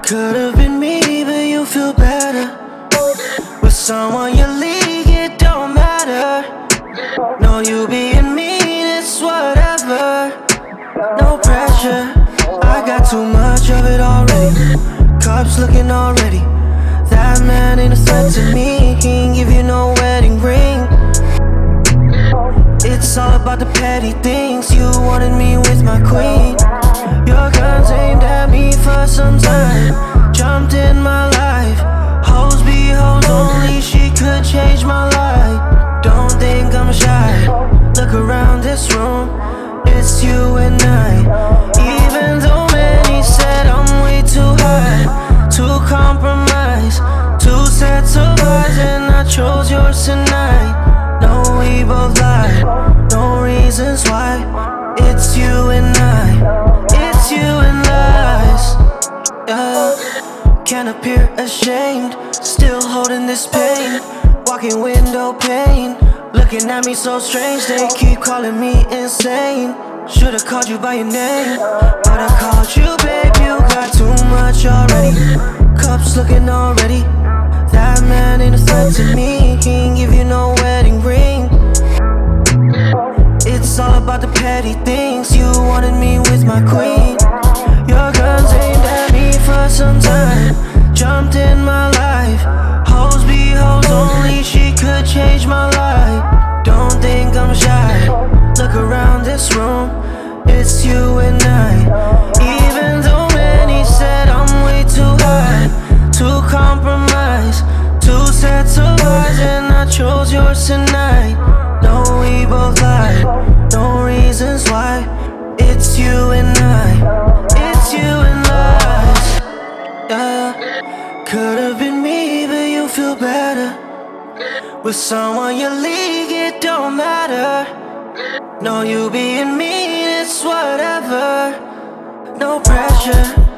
Could've been me, but you feel better with someone you league, it don't matter. No, you being mean, it's whatever. No pressure, I got too much of it already. Cups looking already. That man ain't a threat to me, he ain't give you no wedding ring. It's all about the petty things, you wanted me with my queen. Your guns aimed at me for some time, jumped in my life. Hoes be hoes only, she could change my life. Don't think I'm shy, look around this room, it's you and I. Even though many said I'm way too high to compromise, two sets of eyes and I chose yours tonight. No, we both lied, no reasons why. It's you and I, it's you and lies. Yeah. Can't appear ashamed, still holding this pain. Walking window pane, looking at me so strange. They keep calling me insane. Should've called you by your name, but I called you babe, you got too much already. Cups looking already. That man ain't a threat to me, he ain't give you no wedding ring. It's all about the petty things, you wanted me with my queen. Your guns aimed at me for some time, jumped in my life. Hoes be hoes only, she could change my life. Don't think I'm shy, look around this room, it's you and I. Even though many said I'm way too high to compromise, two sets of eyes and I chose yours tonight. No, we both lied, no reasons why. It's you and I, it's you and lies. Yeah. Could've been me, but you feel better with someone you league, it don't matter. No, you being mean, it's whatever. No pressure.